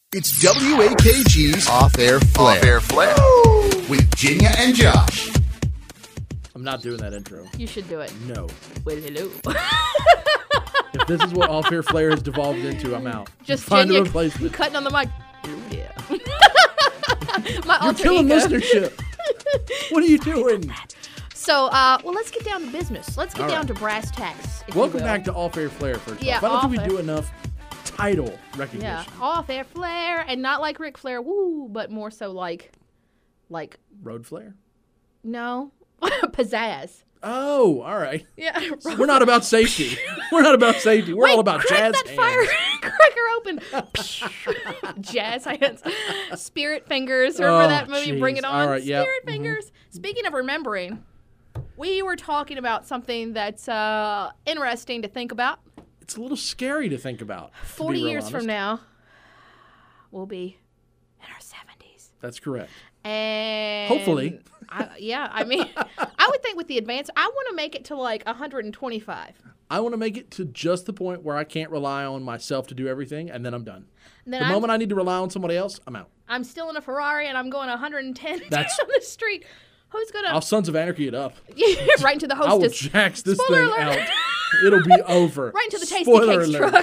It's WAKG's Off-Air Flair. Off-Air Flair. With Jinya and Josh. I'm not doing that intro. You should do it. No. Well, hello. If this is what Off-Air Flair has devolved into, I'm out. Just find a Jinya replacement. cutting on the mic. Oh, yeah. My You're alter killing ego. listenership. What are you doing? So, well, let's get down to business. Let's get All down right. to brass tacks. if you Welcome will. back to Off-Air Flair, first Yeah, off. I don't think we Off-Air. do enough title recognition. Yeah, off-air flair, and not like Ric Flair, woo, but more so like, Road Flair? no, pizzazz. Oh, all right. Yeah. We're not about safety. We're not about safety. We're Wait, all about crack jazz that hands. firecracker open. Jazz hands. Spirit fingers. Remember Oh, that movie, Bring It jeez. On? All right, yep. Spirit fingers. Speaking of remembering, we were talking about something that's interesting to think about. It's a little scary to think about. 40 years from now, we'll be in our 70s. That's correct. And Hopefully. I mean, I would think with the advance, I want to make it to like 125. I want to make it to just the point where I can't rely on myself to do everything, and then I'm done. And then The moment I need to rely on somebody else, I'm out. I'm still in a Ferrari and I'm going 110 That's- down the street. Who's gonna I'll Sons of Anarchy it up. right into the I will hostess? jax this Spoiler thing alert. out. It'll be over. Right into the Tasty Spoiler Cakes alert. truck.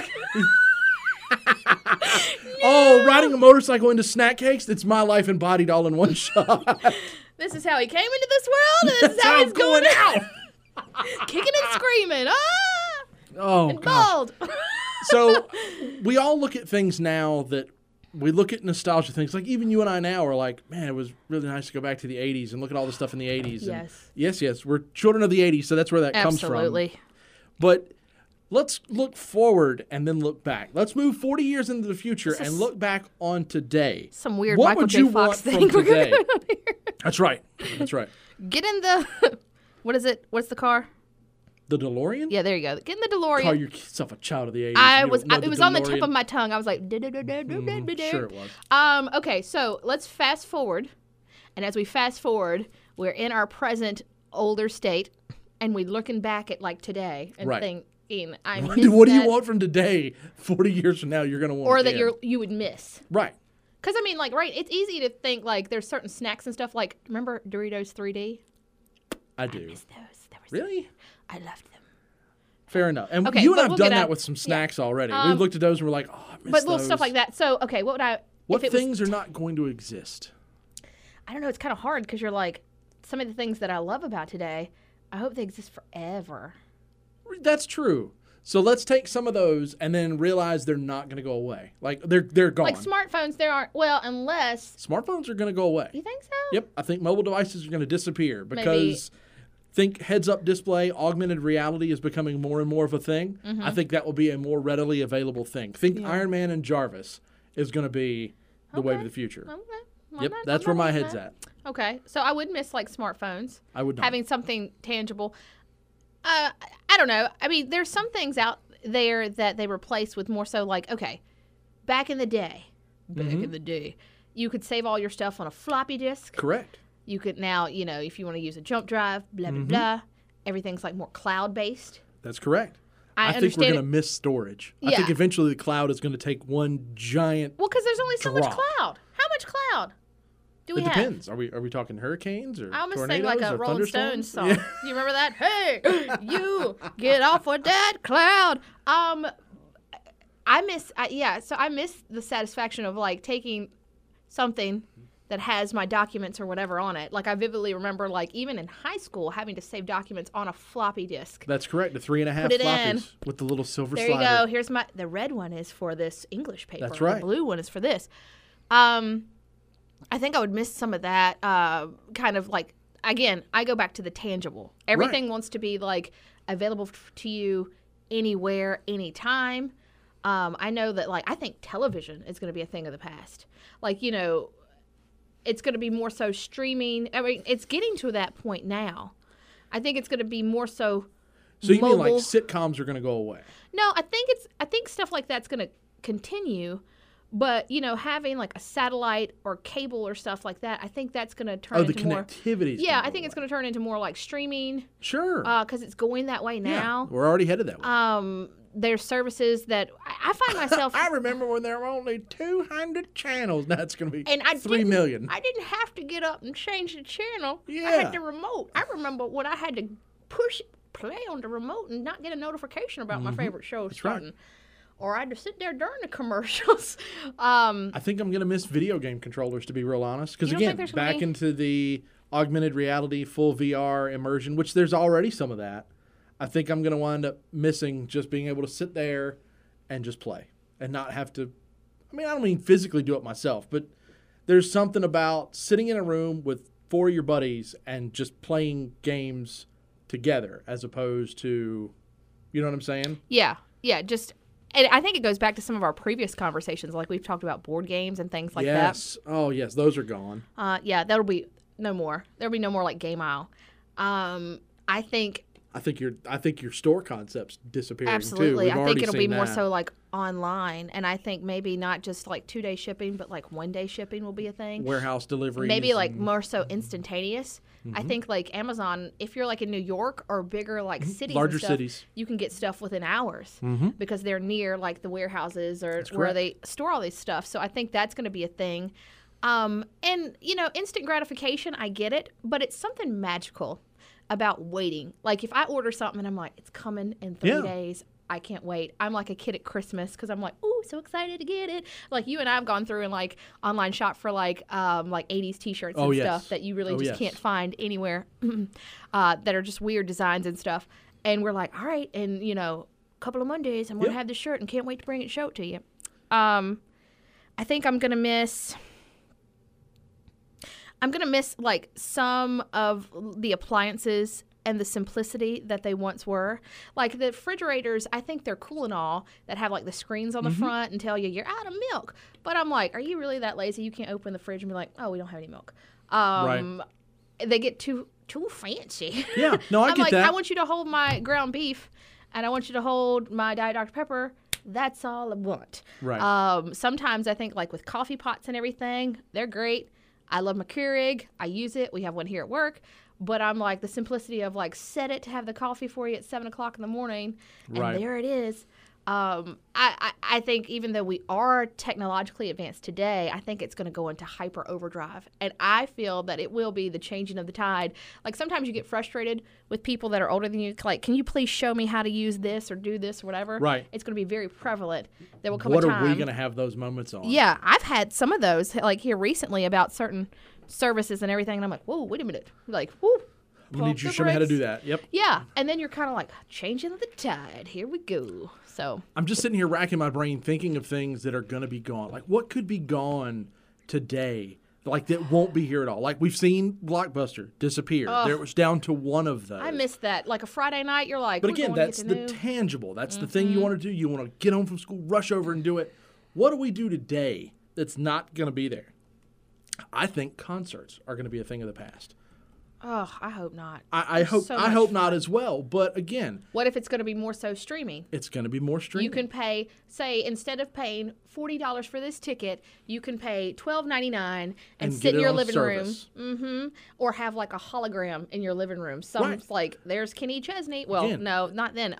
Oh, riding a motorcycle into snack cakes, it's my life embodied all in one shot. This is how he came into this world, and this is how he's going out. Kicking and screaming. Ah! Oh, And God. bald. So we all look at things now that we look at nostalgia things. Like even you and I now are like, man, it was really nice to go back to the 80s and look at all the stuff in the 80s. Yes. Yes. We're children of the 80s, so that's where that comes from. Absolutely. But let's look forward and then look back. Let's move 40 years into the future This is and look back on today. Some weird What Michael would J. you Fox want thing from we're going today? on here. That's right. That's right. Get in the. What is it? What's the car? The DeLorean? Yeah, there you go. Get in the DeLorean. Call yourself a child of the 80s. I You was. don't know It the was on the tip DeLorean? of my tongue. I was like. Sure it was. Okay, so let's fast forward, and as we fast forward, we're in our present older state, and we're looking back at like today and Right. thinking, I What miss do you that, want from today? 40 years from now, you're going to want or that again. you would miss. Right. Because I mean, like, right? It's easy to think like there's certain snacks and stuff. Like, remember Doritos 3D? I do. Those, they were so- Really? I loved them. Fair enough. And Okay, you and but I have we'll done get that out- with some snacks already. Um, We've looked at those and we're like, oh, I miss But little those. stuff like that. So, okay, what would I? What if it was things are not going to exist? I don't know. It's kind of hard because you're like, some of the things that I love about today, I hope they exist forever. That's true. So let's take some of those and then realize they're not going to go away. Like they're gone. Like smartphones, there aren't. Well, unless Smartphones are going to go away. you think so. Yep. I think mobile devices are going to disappear because think heads-up display, augmented reality is becoming more and more of a thing. I think that will be a more readily available thing. Think Iron Man and Jarvis is going to be the wave of the future. Okay. Well, Yep, I'm that's not where my against head's that. at. Okay, so I would miss like smartphones, I would not. having something tangible. I don't know. I mean, there's some things out there that they replace with more so like, okay, back in the day, you could save all your stuff on a floppy disk. Correct. You could now, if you want to use a jump drive, blah, Mm-hmm. blah, blah. Everything's like more cloud-based. That's correct. I think we're understand going to miss storage. I Yeah. think eventually the cloud is going to take one giant. Well, because there's only so much Drop. cloud. How much cloud do we It have? depends. Are we talking hurricanes or I almost tornadoes sang like a or Rolling Stones thunderstorms? song. Yeah. You remember that? Hey, you get off of that cloud. I miss the satisfaction of like taking something that has my documents or whatever on it. Like I vividly remember, like even in high school, having to save documents on a floppy disk. That's correct. The 3.5 Put it in. floppies with the little silver There slider. you go. Here's the red one is for this English paper. That's right. The blue one is for this. I think I would miss some of that. Kind of like, again, I go back to the tangible. Everything wants to be like available to you anywhere, anytime. I know that like I think television is going to be a thing of the past. Like it's going to be more so streaming. I mean, it's getting to that point now. I think it's going to be more so. So you mean like mobile. sitcoms are going to go away? No, I think stuff like that's going to continue, but having like a satellite or cable or stuff like that, I think that's going to turn The into more. connectivity. Yeah, I think it's going to turn into more like streaming Sure. because it's going that way now. Yeah, we're already headed that way. there's services that I find myself. I remember when there were only 200 channels. Now it's going to be and 3 million. I didn't have to get up and change the channel. Yeah. I had the remote. I remember when I had to push play on the remote and not get a notification about my favorite show starting. Right. Or I had to sit there during the commercials. I think I'm going to miss video game controllers, to be real honest. Because, again, back into the augmented reality, full VR immersion, which there's already some of that. I think I'm going to wind up missing just being able to sit there and just play and not have to. I mean, I don't mean physically do it myself, but there's something about sitting in a room with 4 of your buddies and just playing games together as opposed to, you know what I'm saying? Yeah, just. And I think it goes back to some of our previous conversations, like we've talked about board games and things like that. Yes. Oh, yes. Those are gone. Yeah, that'll be no more. There'll be no more like Game Aisle. I think your store concept's disappearing absolutely. too. I think it'll be more that. so like online, and I think maybe not just like 2-day shipping, but like 1-day shipping will be a thing. Warehouse delivery. Maybe like more so instantaneous. I think like Amazon, if you're like in New York or bigger like cities, larger and stuff, cities, you can get stuff within hours because they're near like the warehouses or where they store all this stuff. So I think that's going to be a thing. And you know, instant gratification, I get it, but it's something magical about waiting. Like if I order something and I'm like, it's coming in 3 days. I can't wait. I'm like a kid at Christmas because I'm like, ooh, so excited to get it. Like you and I have gone through and like online shop for like 80s t-shirts and stuff that you really just can't find anywhere that are just weird designs and stuff. And we're like, all right, and you know, a couple of Mondays, I'm gonna have this shirt and can't wait to bring it and show it to you. I think I'm gonna miss like some of the appliances and the simplicity that they once were. Like the refrigerators, I think they're cool and all that have like the screens on the front and tell you you're out of milk. But I'm like, are you really that lazy? You can't open the fridge and be like, oh, we don't have any milk. Right. They get too fancy. Yeah, no, I I'm get like, that. I want you to hold my ground beef and I want you to hold my Diet Dr. Pepper. That's all I want. Right. Sometimes I think like with coffee pots and everything, they're great. I love my Keurig. I use it. We have one here at work. But I'm like the simplicity of like set it to have the coffee for you at 7 o'clock in the morning, and there it is. I think even though we are technologically advanced today, I think it's going to go into hyper overdrive, and I feel that it will be the changing of the tide. Like sometimes you get frustrated with people that are older than you. Like, can you please show me how to use this or do this or whatever? Right. It's going to be very prevalent. There will come what a time. Are we going to have those moments on? Yeah, I've had some of those like here recently about certain services and everything, and I'm like, whoa, wait a minute. Like, whoa. We need you to show me how to do that. Yep. Yeah, and then you're kind of like, changing the tide. Here we go. So I'm just sitting here racking my brain thinking of things that are going to be gone. Like, what could be gone today? Like, that won't be here at all. Like, we've seen Blockbuster disappear. There was down to one of those. I missed that. Like, a Friday night, you're like, but again, that's the tangible. That's the thing you want to do. You want to get home from school, rush over and do it. What do we do today that's not going to be there? I think concerts are going to be a thing of the past. Oh, I hope not. I hope not as well. But again, what if it's going to be more so streaming? It's going to be more streaming. You can pay, say, instead of paying $40 for this ticket, you can pay $12.99 and sit in your living room, or have like a hologram in your living room. Some's like, there's Kenny Chesney. Well, Again. No, not then.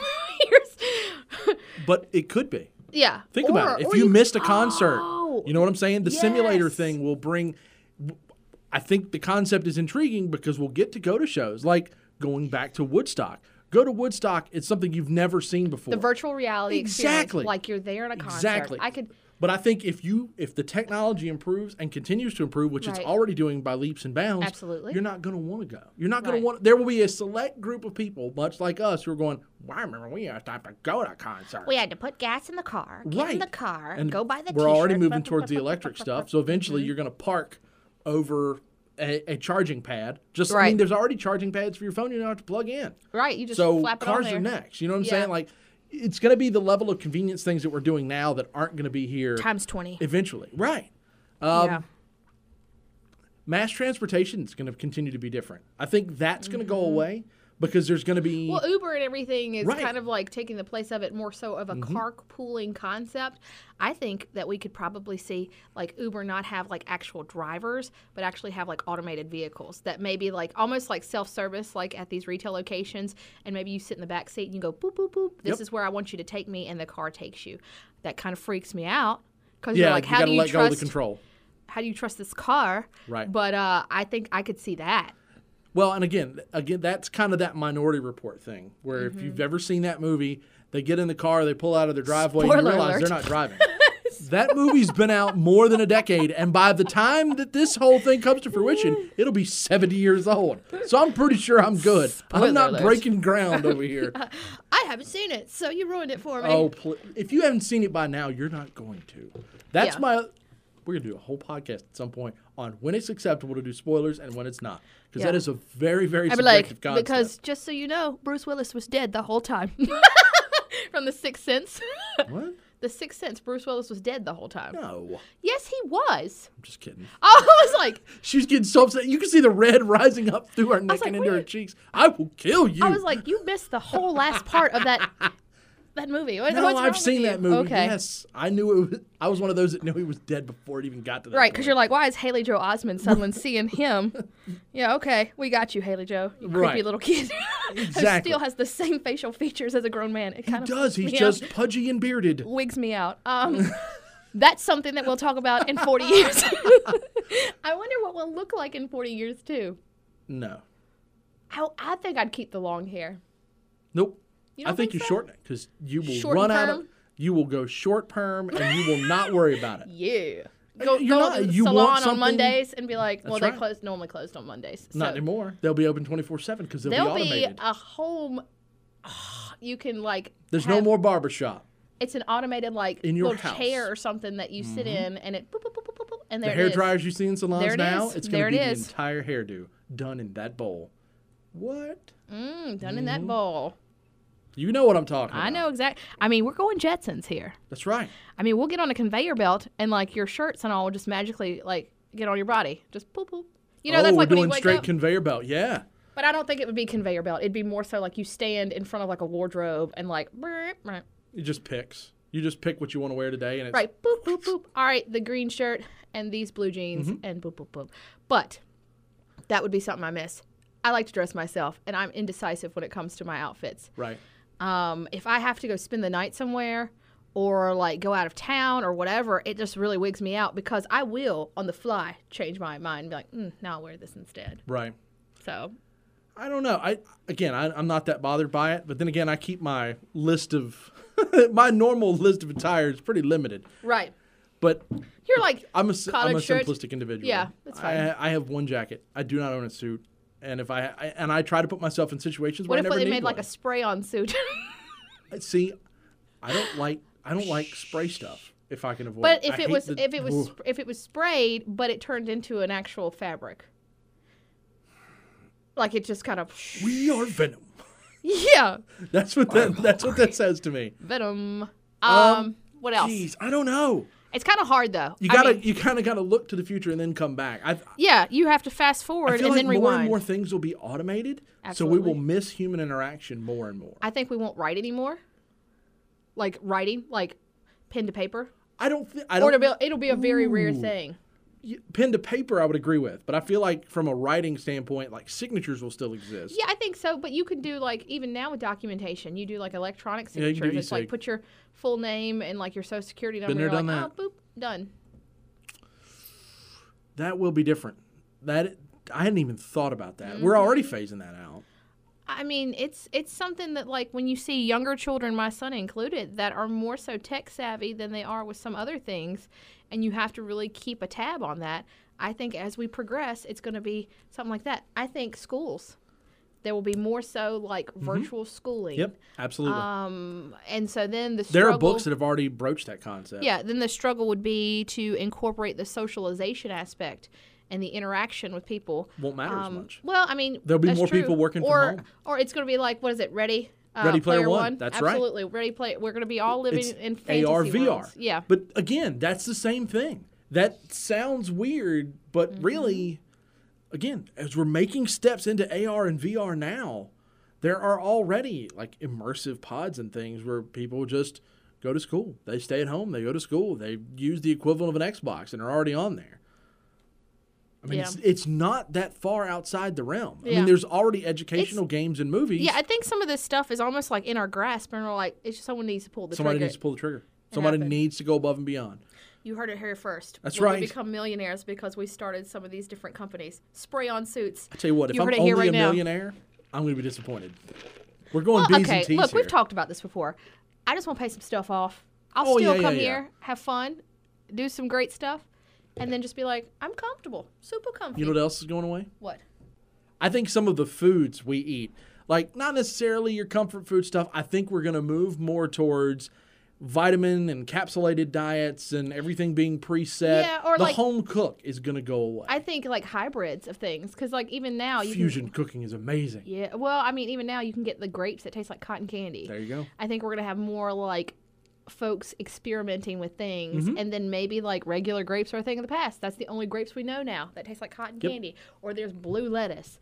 But it could be. Yeah. Think about it. If you missed a concert, you know what I'm saying? The yes. simulator thing will bring. I think the concept is intriguing because we'll get to go to shows like going back to Woodstock. Go to Woodstock. It's something you've never seen before. The virtual reality experience, like you're there in a concert. Exactly. But I think if the technology improves and continues to improve, which it's already doing by leaps and bounds, absolutely, you're not going to want to go. You're not going to want. There will be a select group of people, much like us, who are going, well, I remember we had to go to a concert. We had to put gas in the car, get in the car, and go buy the We're T-shirt. already moving towards the electric stuff, so eventually you're going to park over a charging pad. I mean, there's already charging pads for your phone you don't have to plug in. Right, you just flap it on cars there. are next. You know what I'm saying? Like, it's going to be the level of convenience things that we're doing now that aren't going to be here times 20 eventually. Right. Mass transportation is going to continue to be different. I think that's going to go away, because there's going to be... Well, Uber and everything is Right. kind of like taking the place of it more so of a Mm-hmm. carpooling concept. I think that we could probably see like Uber not have like actual drivers, but actually have like automated vehicles that maybe like almost like self-service, like at these retail locations, and maybe you sit in the back seat and you go boop boop boop. This Yep. is where I want you to take me, and the car takes you. That kind of freaks me out because yeah, you're like, you how got do to you let go of the trust? control. How do you trust this car? Right. But I think I could see that. Well, and again, that's kind of that Minority Report thing, where Mm-hmm. if you've ever seen that movie, they get in the car, they pull out of their driveway, and Spoiler you realize alert. they're not driving. That movie's been out more than a decade, and by the time that this whole thing comes to fruition, it'll be 70 years old. So I'm pretty sure I'm good. Spoiler I'm not alert. breaking ground over here. I haven't seen it, so you ruined it for me. Oh, if you haven't seen it by now, you're not going to. That's Yeah. We're going to do a whole podcast at some point on when it's acceptable to do spoilers and when it's not. Because Yeah. that is a very, very I'd be subjective like, concept. because just so you know, Bruce Willis was dead the whole time. From The Sixth Sense. What? The Sixth Sense, Bruce Willis was dead the whole time. No. Yes, he was. I'm just kidding. I was like, She's getting so upset. You can see the red rising up through her neck like, and into her wait. cheeks. I will kill you. I was like, you missed the whole last part of that movie. What's no, wrong I've with seen you? that movie. Okay. Yes. I knew it was, I was one of those that knew he was dead before it even got to that Right, because point. you're like, why is Haley Joe Osment suddenly seeing him? Yeah, okay, we got you, Haley Joe, you creepy Right. little kid. Who Exactly. still has the same facial features as a grown man. It He kind of does. He's yeah, just pudgy and bearded. wigs me out. That's something that we'll talk about in 40 years. I wonder what we'll look like in 40 years, too. No. I think I'd keep the long hair. Nope. You I don't think think you so? shorten it because you will Short run and out of. perm? You will go short perm and you will not worry about it. Yeah. You're Go not- to the you want salon on something- Mondays and be like, well, That's they right. normally closed on Mondays. Not so anymore. They'll be open 24/7 because they'll be There'll be automated. a home. You can like. There's no have- more barbershop. It's an automated like In your little house. chair or something that you sit in, and it boop, boop, boop, boop, boop, boop, and The there hair it is. dryers you see in salons There it now, is. it's There going to it be the is. entire hairdo done in that bowl. What? Done in that bowl. You know what I'm talking about. I know exactly. I mean, we're going Jetsons here. That's right. I mean, we'll get on a conveyor belt, and like your shirts and all will just magically like get on your body, just poop poop. You know, oh, that's we're like when you doing wake straight up. conveyor belt. Yeah. But I don't think it would be conveyor belt. It'd be more so like you stand in front of like a wardrobe and like, brr, brr. It just picks. You just pick what you want to wear today, and it's Right, boop, boop, boop. All right, the green shirt and these blue jeans and boop, boop, boop. But that would be something I miss. I like to dress myself, and I'm indecisive when it comes to my outfits. right. If I have to go spend the night somewhere or like go out of town or whatever, it just really wigs me out because I will on the fly change my mind and be like, no, I'll wear this instead. Right. So I don't know. I'm not that bothered by it, but then again, I keep my list of my normal list of attire is pretty limited. right, But you're like I'm a college shirt. simplistic individual. Yeah, that's fine. I have one jacket. I do not own a suit, and if I try to put myself in situations What where if I never they need made like one. a spray-on suit? See, I don't like spray stuff if I can avoid. But it. if I it hate was the- if it was sprayed, but it turned into an actual fabric, like it just kind of we are Venom. yeah, That's what that says to me. Venom. What else? Jeez, I don't know. It's kind of hard though. You I mean, you kind of gotta look to the future and then come back. yeah, you have to fast I forward feel and like then more rewind. and more things will be automated, so we Absolutely. will miss human interaction more and more. I think we won't write anymore. Like writing, like pen to paper, I don't. or it'll be a very rare thing. Pen to paper, I would agree with, but I feel like from a writing standpoint, like signatures will still exist. Yeah, I think so. But you can do like even now with documentation, you do like electronic Yeah, you can do signatures. It's like e-sig. put your full name and like your social security number. Been there, You're done like, that. oh, boop, done. That will be different. That I hadn't even thought about that. Mm-hmm. We're already phasing that out. I mean, it's something that like when you see younger children, my son included, that are more so tech savvy than they are with some other things, and you have to really keep a tab on that. I think as we progress, it's going to be something like that. I think schools, there will be more so like virtual schooling. Yep, absolutely. And so then the There struggle, are books that have already broached that concept. yeah, then the struggle would be to incorporate the socialization aspect and the interaction with people. Won't matter as much. Well, I mean, There'll be that's more true. people working from or, home. Or it's going to be like, what is it, Ready Player One. That's right. Absolutely. Ready Player. We're going to be all living It's in fantasy AR, VR. worlds. Yeah. But again, that's the same thing. That sounds weird, but Mm-hmm. really, again, as we're making steps into AR and VR now, there are already like immersive pods and things where people just go to school. They stay at home. They go to school. They use the equivalent of an Xbox and are already on there. I mean, it's not that far outside the realm. I mean, there's already educational games and movies. Yeah, I think some of this stuff is almost like in our grasp, and we're like, it's just someone needs to pull the trigger. Somebody needs to pull the trigger. Somebody needs to go above and beyond. You heard it here first. That's We'll right. become millionaires because we started some of these different companies. Spray-on suits. I tell you what, if I'm only a millionaire, I'm going to be disappointed. We're going B's and T's look, here. we've talked about this before. I just want to pay some stuff off. I'll still come here, have fun, do some great stuff, and then just be like, I'm comfortable, super comfy. You know what else is going away? What? I think some of the foods we eat, like not necessarily your comfort food stuff, I think we're going to move more towards vitamin and encapsulated diets and everything being preset. Yeah, or the home cook is going to go away. I think like hybrids of things, because like even now fusion cooking is amazing. Yeah, well, I mean, even now you can get the grapes that taste like cotton candy. There you go. I think we're going to have more like folks experimenting with things, and then maybe like regular grapes are a thing of the past. That's the only grapes we know now that taste like cotton candy. Or there's blue lettuce,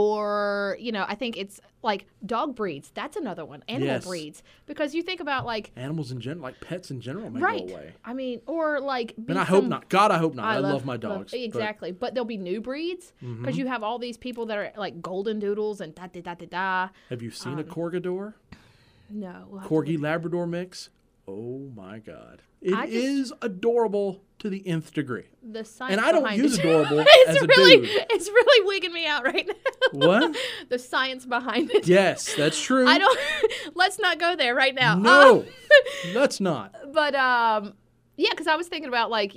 or I think it's like dog breeds. That's another one. Animal breeds, because you think about like animals in general, like pets in general, may go away. I mean, or like. And I hope not. God, I hope not. I love my dogs. Exactly, but there'll be new breeds because you have all these people that are like golden doodles and da da da da da. Have you seen a Corgador? No. Corgi Labrador mix. Oh my God. It is adorable to the nth degree. The science and I don't behind use it. adorable as a dude. It's really wigging me out right now. What? The science behind it. Yes, that's true. Let's not go there right now. No, let's not. But, yeah, because I was thinking about like,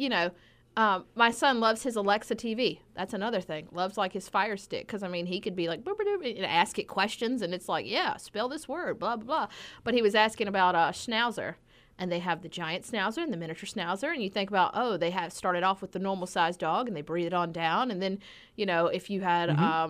my son loves his Alexa TV. That's another thing. Loves like his Fire Stick, because I mean he could be like boop, boop, boop, and ask it questions, and it's like, yeah, spell this word, blah blah blah. But he was asking about Schnauzer, and they have the giant Schnauzer and the miniature Schnauzer, and you think about they have started off with the normal sized dog, and they breed it on down, and then if you had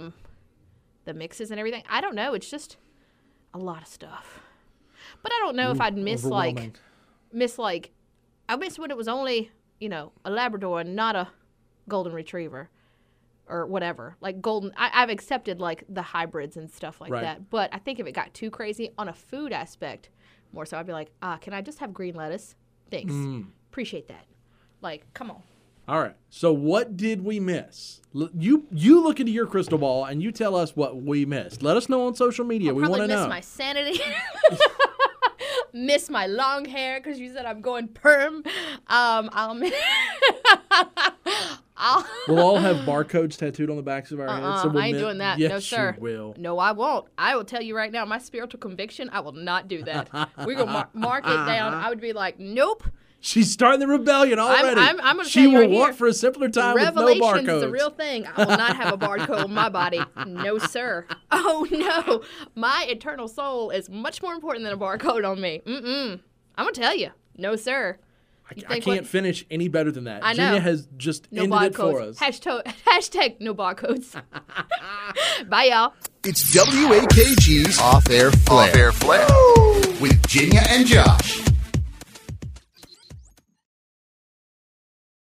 the mixes and everything, I don't know. It's just a lot of stuff. But I don't know if I'd miss I miss when it was only a Labrador and not a Golden Retriever or whatever. Like golden, I've accepted like the hybrids and stuff like that. But I think if it got too crazy on a food aspect, more so, I'd be like, can I just have green lettuce? Thanks. Appreciate that. Like, come on. All right. So what did we miss? You look into your crystal ball and you tell us what we missed. Let us know on social media. We want to know. Miss my sanity. Miss my long hair because you said I'm going perm. We'll all have barcodes tattooed on the backs of our heads. So I ain't doing that. Yes, no, sir. You will. No, I won't. I will tell you right now, my spiritual conviction, I will not do that. We're going to mark it down. I would be like, nope. She's starting the rebellion already. I'm going to She tell you will right want here, for a simpler time with no barcodes. Revelation is the real thing. I will not have a barcode on my body. No, sir. Oh, no. My eternal soul is much more important than a barcode on me. I'm going to tell you. No, sir. I can't finish any better than that. I know. Genia has just ended it for us. Hashtag no barcodes. Bye, y'all. It's WAKG's Off Air Flair. With Genia and Josh.